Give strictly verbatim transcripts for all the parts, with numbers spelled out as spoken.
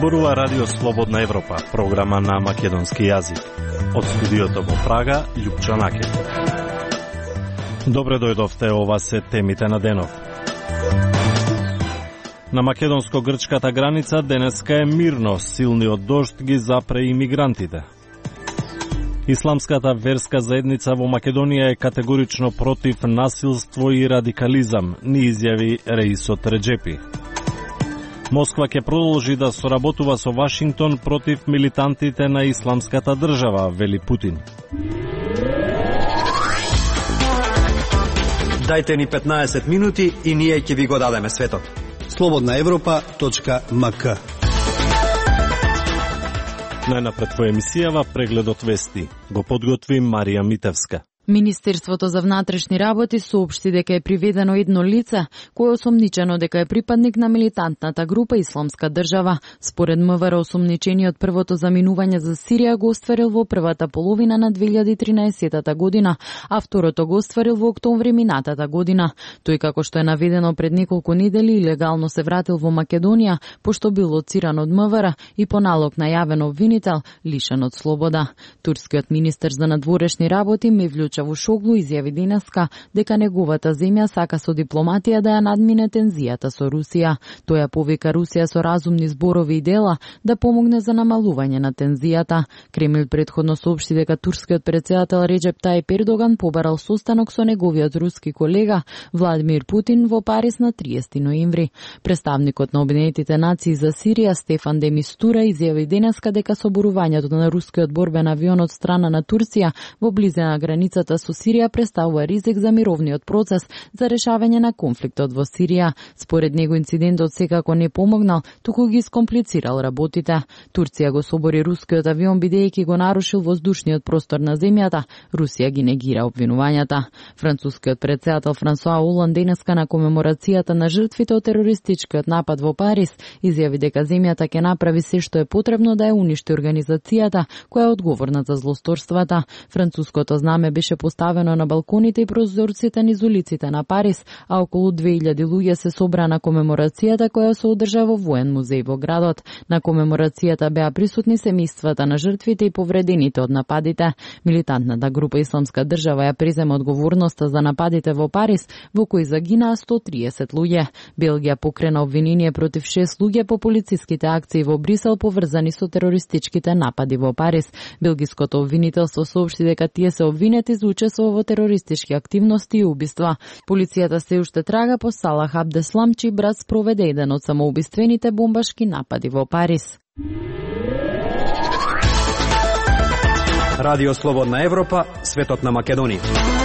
Зборува Радио Слободна Европа, програма на македонски јазик. Од студиото во Прага, Љупчо Накев. Добре дојдовте, ова се темите на денов. На македонско-грчката граница денеска е мирно, силниот дожд ги запре имигрантите. Исламската верска заедница во Македонија е категорично против насилство и радикализам, ни изјави Реисот Реджепи. Москва ќе продолжи да соработува со Вашингтон против милитантите на Исламската држава, вели Путин. Дајте ни петнаесет минути и ние ќе ви го дадеме светот. слободна европа точка ем ка. Најнапред во емисијава прегледот вести. Го подготви Марија Митевска. Министерството за внатрешни работи соопшти дека е приведено едно лице кое е осомничено дека е припадник на милитантната група Исламска држава. Според МВР, осомничениот првото заминување за Сирија го остварил во првата половина на две илјади и тринаесетта година, а второто го остварил во октомври минатата година. Тој, како што е наведено пред неколку недели, илегално се вратил во Македонија, пошто бил лоциран од МВР и по налог на јавен обвинител лишен од слобода. Турскиот министер за надворешни работи Мевлют Чавушоглу изјави денеска дека неговата земја сака со дипломатија да ја надмине тензијата со Русија. Тој ја повика Русија со разумни зборови и дела да помогне за намалување на тензијата. Кремљ претходно соопшти дека турскиот претседател Реджеп Тајип Ердоган побарал состанок со неговиот руски колега Владимир Путин во Париз на триесети ноември. Представникот на Обединетите нации за Сирија Стефан де Мистура изјави денеска дека соборувањето на рускиот борбен авион од страна на Турција во близина на границата со Сирија представува ризик за мировниот процес за решавање на конфликтот во Сирија. Според него инцидентот секако не помогнал, туку ги скомплицирал работите. Турција го собори рускиот авион бидејќи го нарушил воздушниот простор на земјата. Русија ги негира обвинувањата. Францускиот претседател Франсуа Оланд денеска на комеморацијата на жртвите од терористичкиот напад во Париз изјави дека земјата ќе направи се што е потребно да ја уништи организацијата која е одговорна за злосторствата. Француското знаме беше поставено на балконите и прозорците низ улиците на Париз, а околу две илјади луѓе се собра на комеморацијата која се одржа во воен музеј во градот. На комеморацијата беа присутни семејствата на жртвите и повредените од нападите. Милитантната група Исламска држава ја презема одговорноста за нападите во Париз, во кои загинаа сто триесет луѓе. Белгија покрена обвинение против шест луѓе по полициските акции во Брисел поврзани со терористичките напади во Париз. Белгиското обвинителство соопшти дека тие се обвинети за учество во терористички активности и убиства. Полицијата се уште трага по Салах Абдеслам, чиј брат спроведе еден од самоубиствените бомбашки напади во Париз. Радио Слободна Европа, светот на Македонија.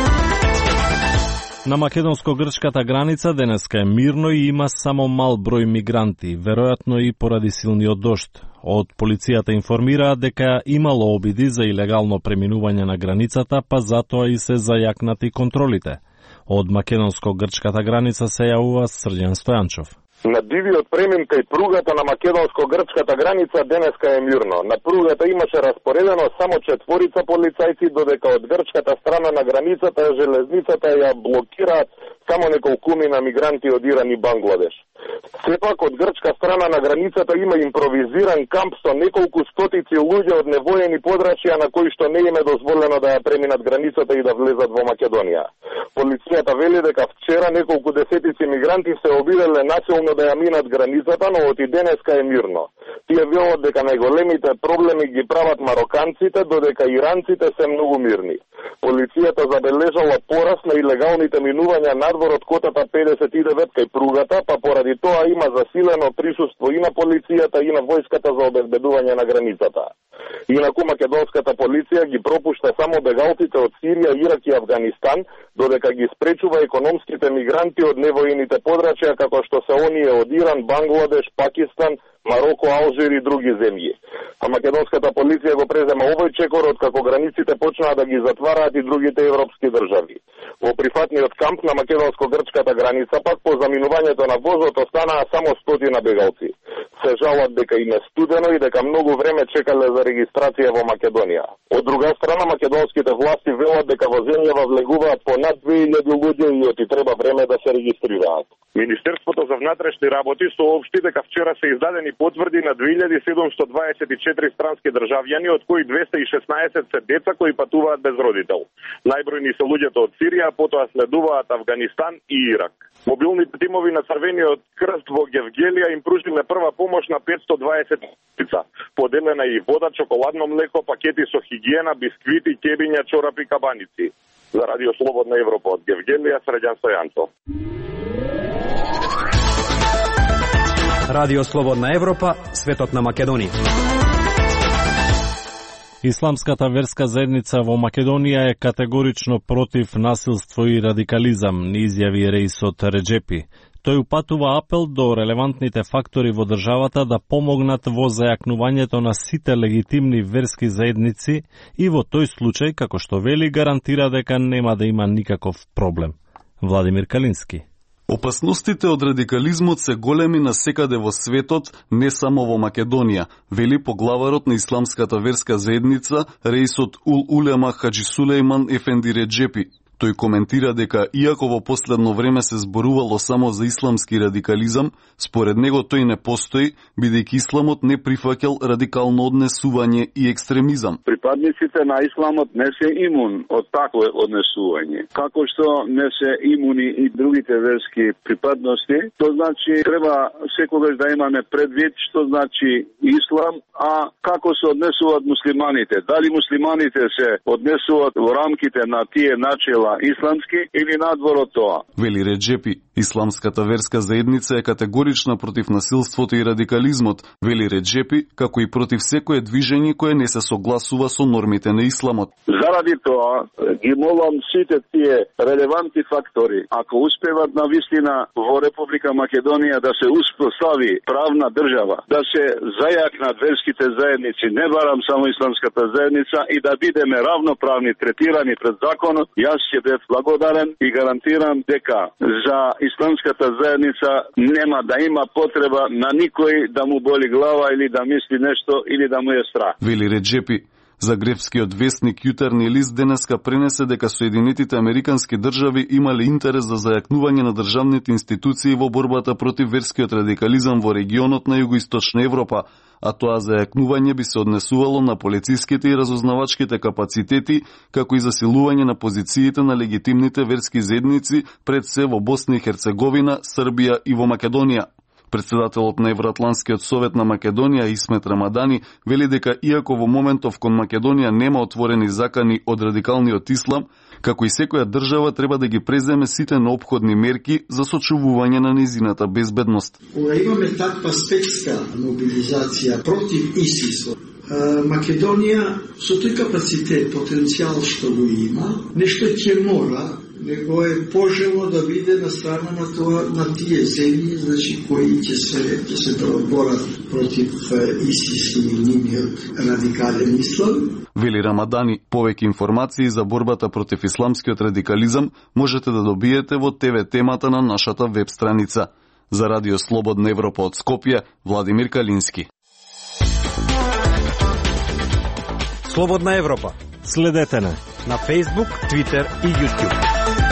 На македонско-грчката граница денеска е мирно и има само мал број мигранти, веројатно и поради силниот дожд. Од полицијата информираа дека имало обиди за илегално преминување на границата, па затоа и се зајакнати контролите. Од македонско-грчката граница се јавува Срđan Стојанчов. На дивиот премин кај пругата на македонско-грчката граница денеска е мирно. На пругата имаше распоредено само четворица полицајци, додека од грчката страна на границата железницата ја блокираат само неколкумина мигранти од Иран и Бангладеш. Сепак од грчка страна на границата има импровизиран камп со неколку стотици луѓе од невоени подрачја на кои што не им е дозволено да ја преминат границата и да влезат во Македонија. Полицијата вели дека вчера неколку десетици мигранти се обиделе насилно да ја минат границата, но од и денеска е мирно. Тие велат дека најголемите проблеми ги прават мароканците, додека иранците се многу мирни. Полицијата забележала пораст на илегалните минувања надвор од котата педесет и девет кај пругата, па поради тоа има засилено присуство и на полицијата и на војската за обезбедување на границата. Инаку македонската полиција ги пропушта само бегалците од Сирија, Ирак и Авганистан, додека ги спречува економските мигранти од невоените подрачја како што се оние од Иран, Бангладеш, Пакистан, Мароко, Алжир и други земји. А македонската полиција го презема овој чекор откако границите почнаа да ги затвараат и другите европски држави. Во прифатниот камп на македонско-грчката граница пак по заминувањето на возот останаа само стотина бегалци. Се жалат дека им е студено и дека многу време чекале за регистрација администрација во Македонија. Од друга страна, македонските власти велат дека во земјава влегуваат по над две илјади луѓе и оти треба време да се регистрираат. Министерството за внатрешни работи соопшти дека вчера се издадени потврди на две илјади седумстотини дваесет и четири странски државјани, од кои двеста и шеснаесет се деца кои патуваат без родител. Најбројни се луѓето од Сирија, потоа следуваат Авганистан и Ирак. Мобилните тимови на Црвениот крст во Гевгелија им пружиле прва помош на петстотини и дваесет лица. Поделена и вода, чоколадно млеко, пакети со хигиена, бисквити, кебиња, чорапи, кабаници. За Радио Слободна Европа од Гевгелија, Среđan Стојанцов. Радио Слободна Европа, светот на Македонија. Исламската верска заедница во Македонија е категорично против насилство и радикализам, ни изјави Реисот Реджепи. Тој упатува апел до релевантните фактори во државата да помогнат во зајакнувањето на сите легитимни верски заедници и во тој случај, како што вели, гарантира дека нема да има никаков проблем. Владимир Калински. Опасностите од радикализмот се големи насекаде во светот, не само во Македонија, вели поглаварот на Исламската верска заедница, Реисот Ул Улема Хаджи Сулејман Ефенди Реджепи. Тој коментира дека, иако во последно време се зборувало само за исламски радикализам, според него тој не постои, бидејќи исламот не прифаќал радикално однесување и екстремизам. Припадниците на исламот не се имун од такво однесување. Како што не се имуни и другите верски припадности, то значи треба секогаш да имаме предвид што значи ислам, а како се однесуваат муслиманите. Дали муслиманите се однесуваат во рамките на тие начела исламски или надвор од тоа. Вели Реджепи, Исламската верска заедница е категорична против насилството и радикализмот, вели Реджепи, како и против секое движење кое не се согласува со нормите на исламот. Заради тоа ги молам сите тие релевантни фактори, ако успеват на вистина во Република Македонија да се успостави правна држава, да се зајакнат верските заедници, не барам само Исламската заедница, и да бидеме равноправни, третирани пред законот, јас ќе бев благодарен и гарантирам дека за Исламската заедница нема да има потреба на никој да му боли глава или да мисли нешто или да му е страх. Вели Реджепи. Загревскиот вестник Јутерни лист денеска пренесе дека Соединетите Американски држави имале интерес за зајакнување на државните институции во борбата против верскиот радикализам во регионот на Југоисточна Европа, а тоа зајакнување би се однесувало на полициските и разузнавачките капацитети, како и засилување на позициите на легитимните верски заедници пред се во Босна и Херцеговина, Србија и во Македонија. Председателот на Евроатлантскиот совет на Македонија Исмет Рамадани вели дека иако во моментов кон Македонија нема отворени закани од радикалниот ислам, како и секоја држава треба да ги преземе сите неопходни мерки за сочувување на незината безбедност. Кога имаме таква спецска мобилизација против ИСИС, Македонија со тој капацитет, потенцијал што го има, нешто ќе мора, него е пожелно да биде на страна на тоа, на тие земји, значи кои ќе се ќе се борат против ИСИС и нивниот радикален ислам. Вели Рамадани, повеќе информации за борбата против исламскиот радикализам можете да добиете во те ве темата на нашата веб страница. За Радио Слободна Европа од Скопје, Владимир Калински. Слободна Европа. Следете не на Facebook, Twitter и YouTube.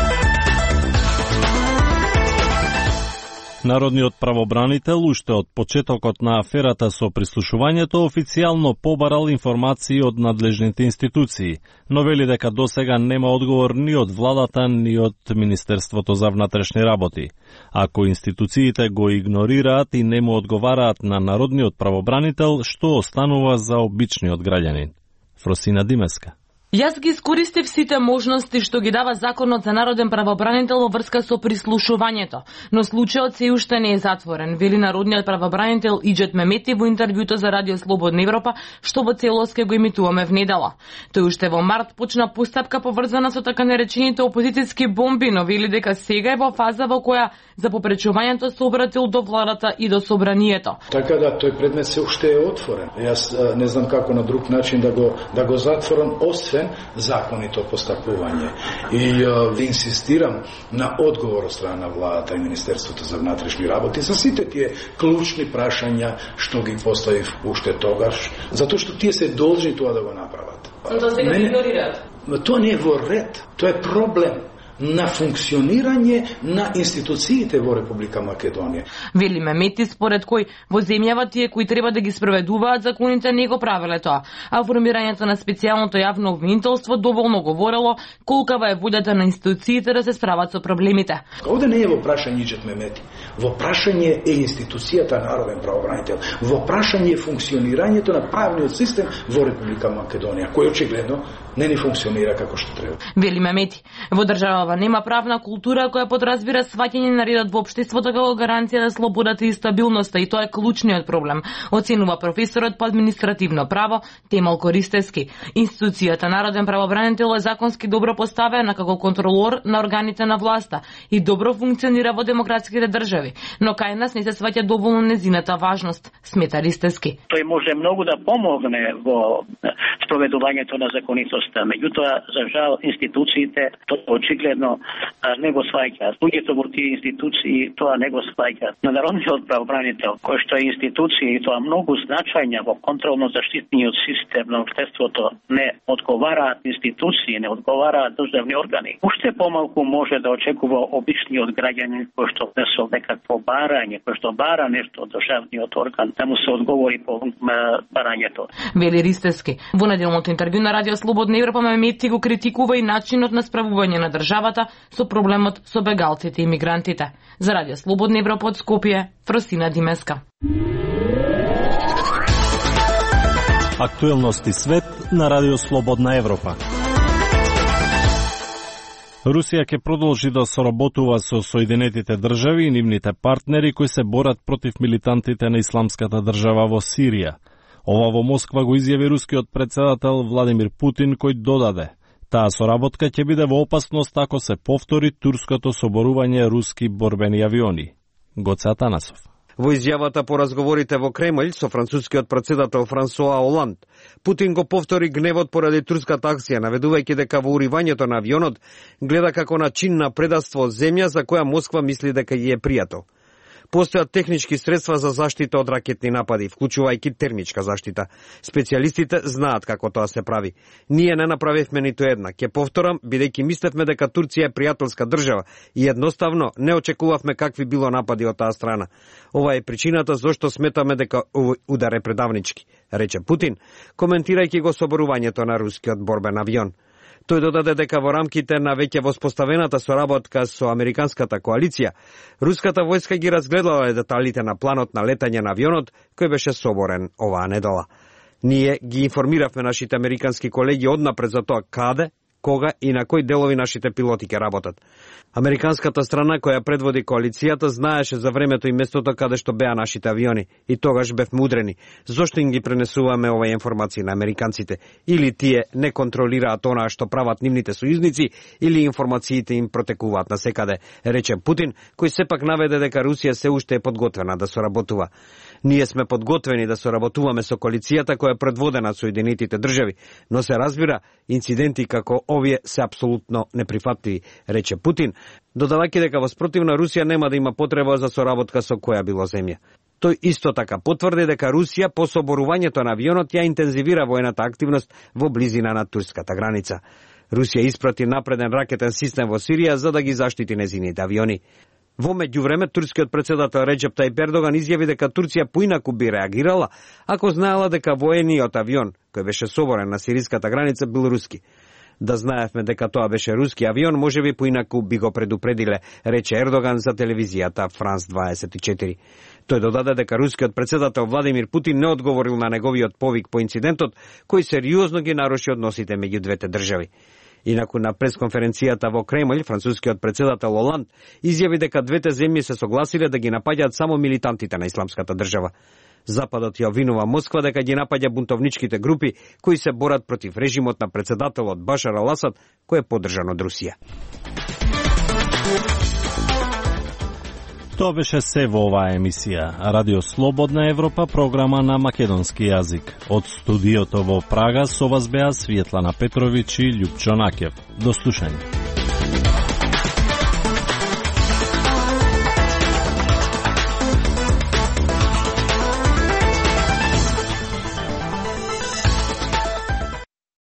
Народниот правобранител уште од почетокот на аферата со прислушувањето официјално побарал информации од надлежните институции, но вели дека досега нема одговор ни од владата, ни од Министерството за внатрешни работи. Ако институциите го игнорираат и не му одговараат на народниот правобранител, што останува за обичниот граѓанин? Фросина Димеска. Јас ги искористив сите можности што ги дава Законот за народен правобранител во врска со прислушувањето, но случајот се уште не е затворен, вели народниот правобранител Иџет Мемети во интервјуто за Радио Слободна Европа, што во целост ке го емитуваме внедела. Тој уште во март почна постапка поврзана со така наречените опозицијски бомби, но вели дека сега е во фаза во која за попречувањето се обратил до владата и до собранието. Така да тој предмет се уште е отворен. Јас не знам како на друг начин да го да го затворам, освен законито постапување. И ви инсистирам на одговор од страна на владата и Министерството за внатрешни работи за сите тие клучни прашања што ги поставив уште тогаш, затоа што тие се должни тоа да го направат. Но тоа сега игнорираат. Тоа не е во ред, тоа е проблем на функционирање на институциите во Република Македонија. Вели Мемети, според кој во земјава тие кои треба да ги спроведуваат законите не го правеле тоа, а формирањето на специјалното јавно обвинителство доволно говорело колкава е волјата на институциите да се справат со проблемите. Овде не е во прашање Иџет Мемети, во прашање е институцијата народен правобранител, во прашање е функционирањето на правниот систем во Република Македонија, кој очигледно не ни функционира како што треба. Вели Мемети, во државава нема правна култура која подразбира сваќање на редот во општеството како гаранција на слободата и стабилноста, и тоа е клучниот проблем, оценува професорот по административно право Темел Користевски. Институцијата народен правобранител е законски добро поставена како контролор на органите на власта и добро функционира во демократските држави, но кај нас не се сваќа доволно незината важност, смета Ристевски. Тој може многу да помогне во спроведувањето на законитоста, меѓутоа за жал институциите тоа очигледно не го сваќаат. Луѓето во тие институции тоа не го сваќаат. На народниот правобранител, кој што е институција и тоа многу значајна во контролно-заштитниот систем на општеството, не одговараат институции, не одговараат државни органи. Уште помалку може да очекува обичниот граѓанин кој што внесол некакво барање, кој што бара нешто од државниот орган, да му се одговори по барањето. Вели Ристевски. Во неделното интервју на Радио Слободна Европа Мемети го критикува и начинот на справување на државата со проблемот со бегалците и мигрантите. За Радио Слободна Европа од Скопје, Фросина Димеска. Актуелности свет на Радио Слободна Европа. Русија ќе продолжи да соработува со Соединетите држави и нивните партнери кои се борат против милитантите на Исламската држава во Сирија. Ова во Москва го изјави рускиот председател Владимир Путин, кој додаде: таа соработка ќе биде во опасност ако се повтори турското соборување руски борбени авиони. Гоце Атанасов. Во изјавата по разговорите во Кремљ со францускиот председател Франсуа Оланд, Путин го повтори гневот поради турската акција, наведувајќи дека во уривањето на авионот гледа како на чин на предавство земја за која Москва мисли дека ја е пријател. Постојат технички средства за заштита од ракетни напади, вклучувајќи термичка заштита. Специјалистите знаат како тоа се прави. Ние не направивме ниту една. Ќе повторам, бидејќи мислевме дека Турција е пријателска држава и едноставно не очекувавме какви било напади од таа страна. Ова е причината зошто сметаме дека овој удар е предавнички, рече Путин, коментирајќи го соборувањето на рускиот борбен авион. Тој додаде дека во рамките на веќе воспоставената соработка со американската коалиција, руската војска ги разгледала деталите на планот на летање на авионот кој беше соборен оваа недела. Ние ги информиравме нашите американски колеги однапред за тоа каде, кога и на кои делови нашите пилоти ќе работат. Американската страна која предводи коалицијата знаеше за времето и местото каде што беа нашите авиони и тогаш бевме удрени. Зошто им ги пренесуваме овие информации на американците? Или тие не контролираат онаа што прават нивните сојузници, или информациите им протекуваат насекаде, рече Путин, кој сепак наведе дека Русија се уште е подготвена да соработува. Ние сме подготвени да соработуваме со коалицијата која е предводена од Соединетите држави, но се разбира, инциденти како овие се апсолутно неприфатливи, рече Путин, додавајќи дека во спротивна Русија нема да има потреба за соработка со која било земја. Тој исто така потврди дека Русија по соборувањето на авионот ја интензивира воената активност во близина на турската граница. Русија испрати напреден ракетен систем во Сирија за да ги заштити незините авиони. Во меѓувреме, турскиот председател Реджеп Тајип Ердоган изјави дека Турција поинаку би реагирала ако знаела дека воениот авион, кој беше соборен на сириската граница, бил руски. Да знаевме дека тоа беше руски авион, можеби поинаку би го предупредиле, рече Ердоган за телевизијата Франс дваесет и четири. Тој додаде дека рускиот председател Владимир Путин не одговорил на неговиот повик по инцидентот, кој сериозно ги наруши односите меѓу двете држави. Инаку на пресконференцијата во Кремљ, францускиот председател Оланд изјави дека двете земји се согласиле да ги напаѓаат само милитантите на Исламската држава. Западот ја обвинува Москва дека ги напаѓа бунтовничките групи кои се борат против режимот на председателот Башар ал-Асад, кој е поддржан од Русија. Тоа беше се во оваа емисија. Радио Слободна Европа, програма на македонски јазик. Од студиото во Прага со вас беа Светлана Петровиќ и Љупчо Накев. До слушање.